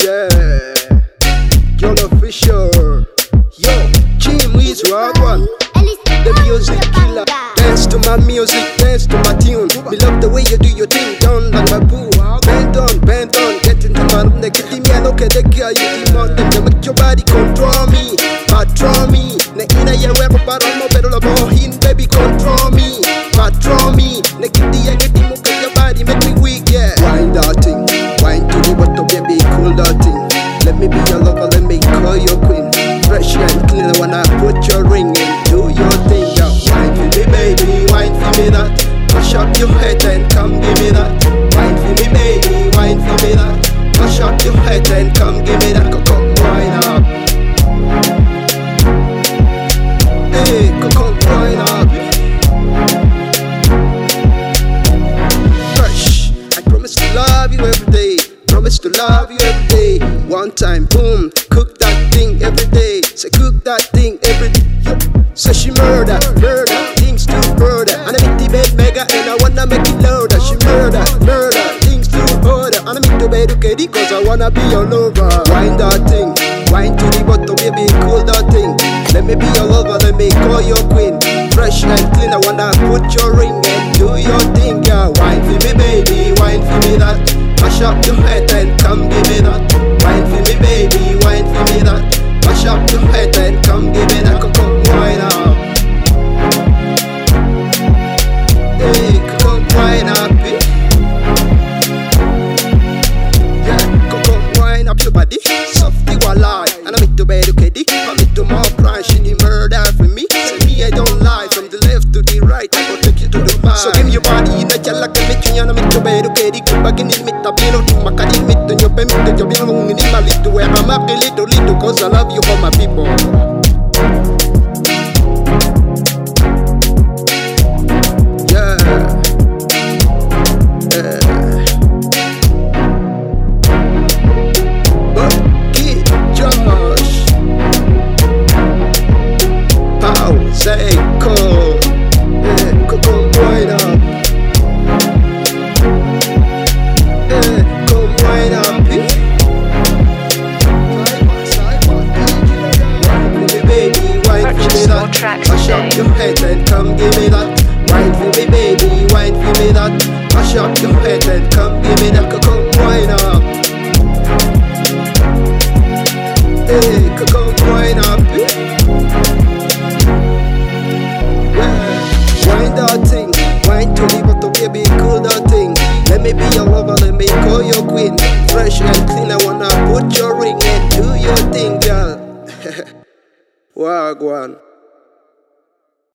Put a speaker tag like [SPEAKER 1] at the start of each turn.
[SPEAKER 1] Yeah, John Official. Yo, Jim is one. The music killer. Dance to my music, dance to my tune. Me love the way you do your thing, down like a boo. Bend on, get into my room. They get me an okay, they girl you demand them. They make your body control me, patrol me. Ne ina ya wewe para mo pero la bohin, baby control me, patrol me. Ne kiti ya get mo get your body make me weak, yeah. Wind that thing, wind to the bottom, baby, cool that thing. Let me be your lover, let me call your queen. Fresh and clean when I put your ring in. Do your thing, yeah. Wine for me, baby, wine for me that. Push up your head and come give me that. Wine for me, baby, wine for me that. Push up your head and come give me that. Come wine up. Hey, come wine up. Fresh, I promise to love you every day. Promise to love you every day. One time, boom, cook that thing every day. Say cook that thing every day. Say she murder, things to murder. And I make the bed mega and I wanna make it louder. She murder, things to order. And I make the bed okay cause I wanna be your lover. Wind that thing, wind to the bottom, baby, cool that thing. Let me be your lover, let me call your queen. Fresh and clean, I wanna put your ring and do your thing, yeah. Wine for me, baby, wine for me that. Mash up your head and come give me that. Wine for me, baby, wine for me that. Mash up your head and come give me that. Come wine up. Hey, come wine up, eh? Yeah, come wine up your body. Softy walai. And I'm into bed, okay, dick. I'm into more crime. She need murder for me. Say me, I don't lie. From the left to the right, I go take you to the bar. So give me your body in the gel like a mitch. And I'm into bed, okay, dick. Back in it, Tabino, to my caddy, mit, and your payment, you're being in my little where I'm up a little, cause I love you for my people. Say cool, come wine up, come wine up, wine for me, baby, wine for me that. Mash up your head and come give me that. Wine for me, baby, wine for me that. Mash up your head and come give me that. Come wine up, come wine up. Wind that thing, wind to the bottom, baby, cool that thing. Let me be your lover, let me call your queen. Fresh and clean, I wanna put your ring and do your thing, girl. Wagwan.